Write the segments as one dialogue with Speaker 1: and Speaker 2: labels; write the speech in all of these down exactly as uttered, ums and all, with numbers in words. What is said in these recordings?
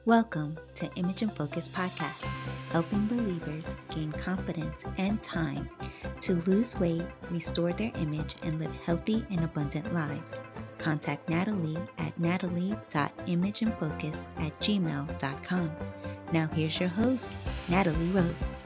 Speaker 1: Welcome to Image and Focus Podcast, helping believers gain confidence and time to lose weight, restore their image, and live healthy and abundant lives. Contact Natalie at natalie.imageandfocus at gmail.com. Now here's your host, Natalie Rose.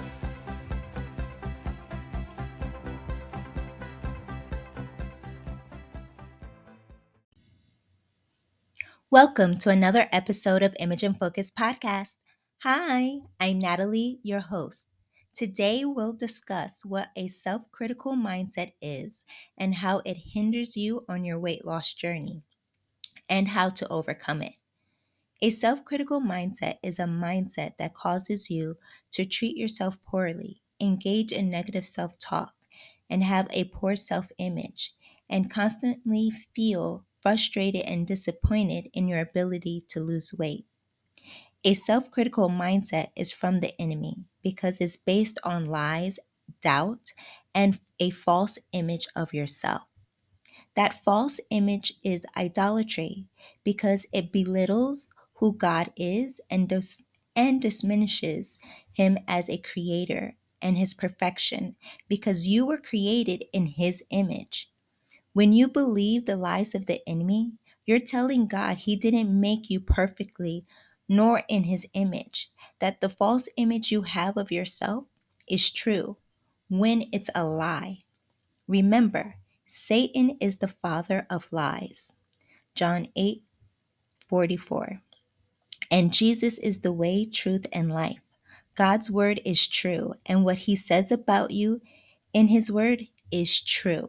Speaker 1: Welcome to another episode of Image and Focus Podcast. Hi, I'm Natalie, your host. Today we'll discuss what a self critical mindset is and how it hinders you on your weight loss journey and how to overcome it. A self critical mindset is a mindset that causes you to treat yourself poorly, engage in negative self talk, and have a poor self image, and constantly feel frustrated and disappointed in your ability to lose weight. A self critical mindset is from the enemy because it's based on lies, doubt, and a false image of yourself. That false image is idolatry because it belittles who God is and, dis- and diminishes him as a creator and his perfection because you were created in his image. When you believe the lies of the enemy, you're telling God he didn't make you perfectly nor in his image, that the false image you have of yourself is true when it's a lie. Remember, Satan is the father of lies. John eight forty-four. And Jesus is the way, truth, and life. God's word is true, and what he says about you in his word is true.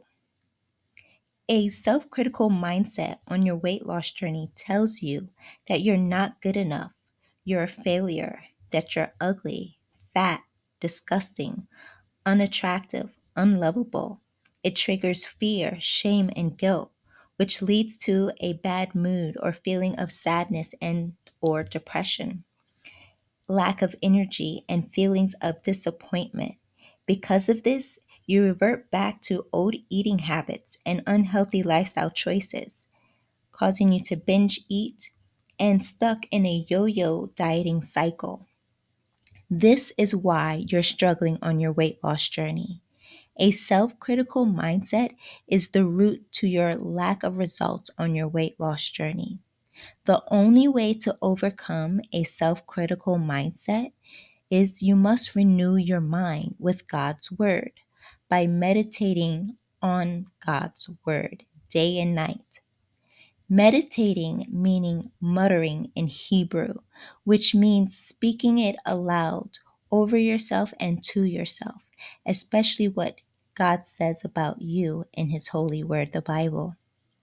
Speaker 1: A self critical mindset on your weight loss journey tells you that you're not good enough, you're a failure, that you're ugly, fat, disgusting, unattractive, unlovable. It triggers fear, shame, and guilt, which leads to a bad mood or feeling of sadness and or depression, lack of energy, and feelings of disappointment. Because of this, you revert back to old eating habits and unhealthy lifestyle choices, causing you to binge eat and stuck in a yo-yo dieting cycle. This is why you're struggling on your weight loss journey. A self critical mindset is the root to your lack of results on your weight loss journey. The only way to overcome a self critical mindset is you must renew your mind with God's Word by meditating on God's Word day and night. Meditating meaning muttering in Hebrew, which means speaking it aloud over yourself and to yourself, especially what God says about you in His holy word, the Bible.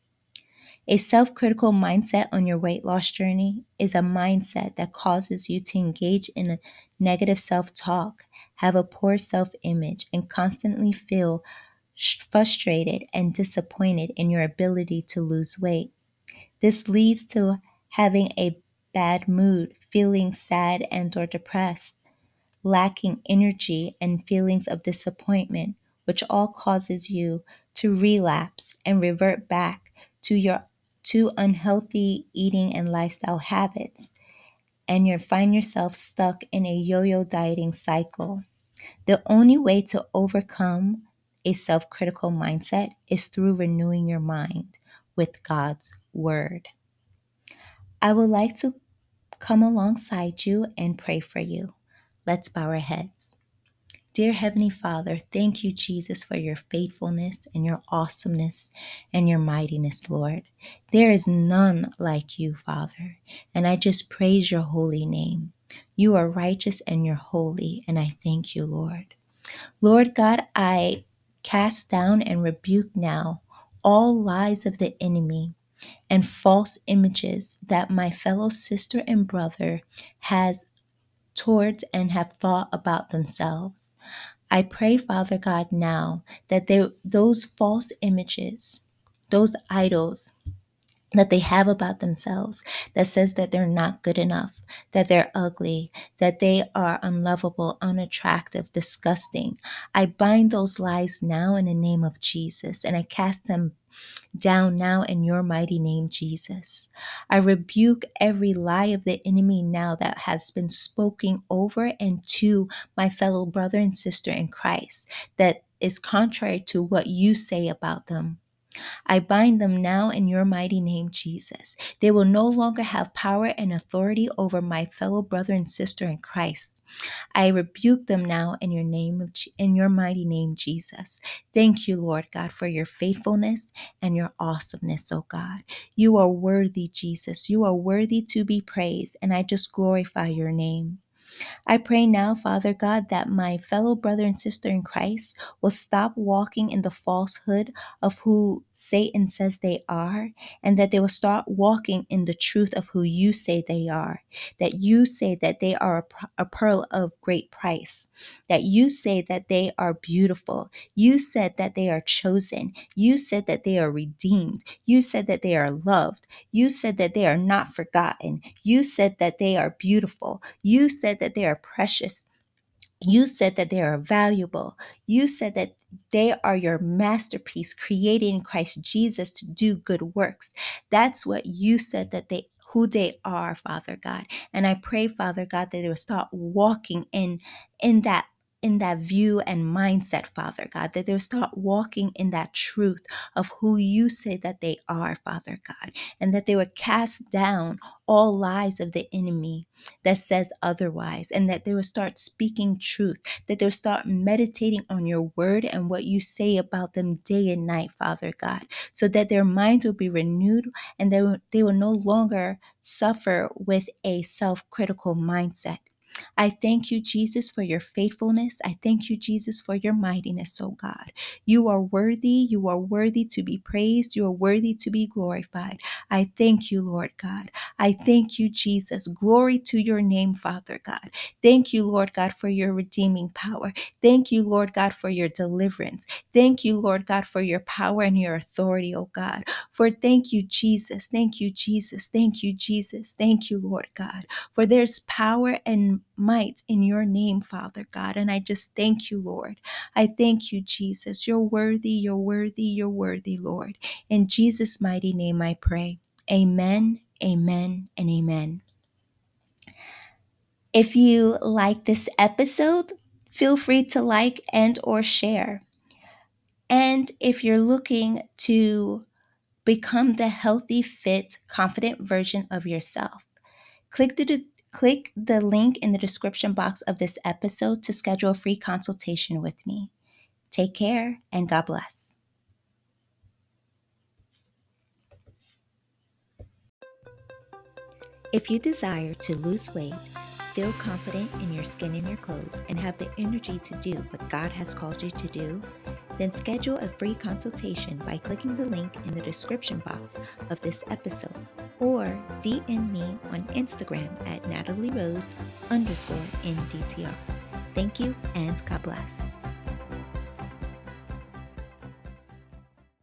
Speaker 1: A self critical mindset on your weight loss journey is a mindset that causes you to engage in a negative self talk, have a poor self image, and constantly feel frustrated and disappointed in your ability to lose weight. This leads to having a bad mood, feeling sad and or depressed, lacking energy and feelings of disappointment, which all causes you to relapse and revert back to your to unhealthy eating and lifestyle habits, and you find yourself stuck in a yo-yo dieting cycle. The only way to overcome a self-critical mindset is through renewing your mind with God's word. I would like to come alongside you and pray for you. Let's bow our heads. Dear Heavenly Father, thank you, Jesus, for your faithfulness and your awesomeness and your mightiness, Lord. There is none like you, Father, and I just praise your holy name. You are righteous and you're holy, and I thank you, Lord. Lord God, I cast down and rebuke now all lies of the enemy and false images that my fellow sister and brother has towards and have thought about themselves. I pray, Father God, now that they, those false images, those idols, that they have about themselves that says that they're not good enough, that they're ugly, that they are unlovable, unattractive, disgusting. I bind those lies now in the name of Jesus, and I cast them down now in your mighty name, Jesus. I rebuke every lie of the enemy now that has been spoken over and to my fellow brother and sister in Christ that is contrary to what you say about them. I bind them now in your mighty name, Jesus. They will no longer have power and authority over my fellow brother and sister in Christ. I rebuke them now in your name of in your mighty name, Jesus. Thank you, Lord God, for your faithfulness and your awesomeness, oh God. You are worthy, Jesus. You are worthy to be praised, and I just glorify your name. I pray now, Father God, that my fellow brother and sister in Christ will stop walking in the falsehood of who Satan says they are, and that they will start walking in the truth of who you say they are. That you say that they are a, p- a pearl of great price. That you say that they are beautiful. You said that they are chosen. You said that they are redeemed. You said that they are loved. You said that they are not forgotten. You said that they are beautiful. You said that they are precious. You said that they are valuable. You said that they are your masterpiece created in Christ Jesus to do good works. That's what you said that they who they are, Father God. And I pray, Father God, that they will start walking in in that in that view and mindset, Father God, that they'll start walking in that truth of who you say that they are, Father God, and that they would cast down all lies of the enemy that says otherwise, and that they will start speaking truth, that they'll start meditating on your word and what you say about them day and night, Father God, so that their minds will be renewed and they will, they will no longer suffer with a self-critical mindset. I thank you, Jesus, for your faithfulness. I thank you, Jesus, for your mightiness, oh God. You are worthy. You are worthy to be praised. You are worthy to be glorified. I thank you, Lord God. I thank you, Jesus. Glory to your name, Father God. Thank you, Lord God, for your redeeming power. Thank you, Lord God, for your deliverance. Thank you, Lord God, for your power and your authority, oh God. For thank you, Jesus. Thank you, Jesus. Thank you, Jesus. Thank you, Lord God. For there's power and might in your name, Father God. And I just thank you, Lord. I thank you, Jesus. You're worthy, you're worthy, you're worthy, Lord. In Jesus' mighty name I pray. Amen, amen, and amen. If you like this episode, feel free to like and or share. And if you're looking to become the healthy, fit, confident version of yourself, click the click the link in the description box of this episode to schedule a free consultation with me. Take care and God bless. If you desire to lose weight, feel confident in your skin and your clothes, and have the energy to do what God has called you to do, then schedule a free consultation by clicking the link in the description box of this episode, or D M me on Instagram at Natalie Rose underscore N D T R. Thank you and God bless.